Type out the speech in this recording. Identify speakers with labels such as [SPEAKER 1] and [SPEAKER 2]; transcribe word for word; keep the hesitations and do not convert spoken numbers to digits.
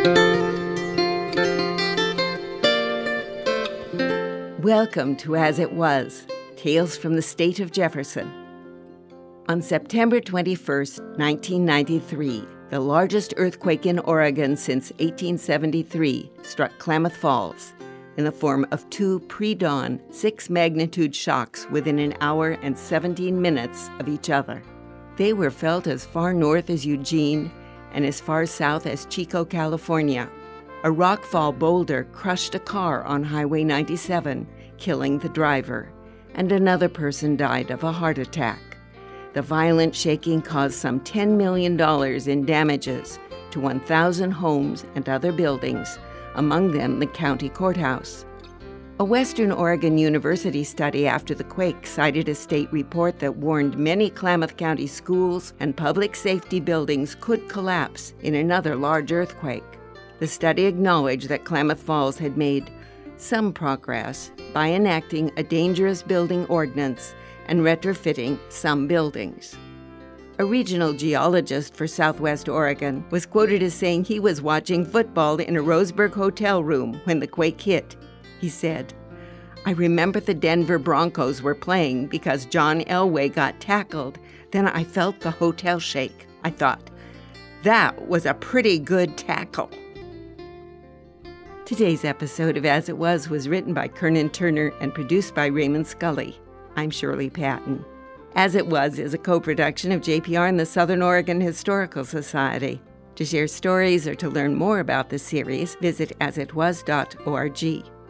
[SPEAKER 1] Welcome to As It Was, Tales from the State of Jefferson. On September twenty-first, nineteen ninety-three, the largest earthquake in Oregon since eighteen seventy-three struck Klamath Falls in the form of two pre-dawn six-magnitude shocks within an hour and seventeen minutes of each other. They were felt as far north as Eugene and as far south as Chico, California. A rockfall boulder crushed a car on Highway ninety-seven, killing the driver, and another person died of a heart attack. The violent shaking caused some ten million dollars in damages to one thousand homes and other buildings, among them the county courthouse. A Western Oregon University study after the quake cited a state report that warned many Klamath County schools and public safety buildings could collapse in another large earthquake. The study acknowledged that Klamath Falls had made some progress by enacting a dangerous building ordinance and retrofitting some buildings. A regional geologist for Southwest Oregon was quoted as saying he was watching football in a Roseburg hotel room when the quake hit. He said, "I remember the Denver Broncos were playing because John Elway got tackled. Then I felt the hotel shake. I thought, that was a pretty good tackle." Today's episode of As It Was was written by Kernan Turner and produced by Raymond Scully. I'm Shirley Patton. As It Was is a co-production of J P R and the Southern Oregon Historical Society. To share stories or to learn more about the series, visit as it was dot org.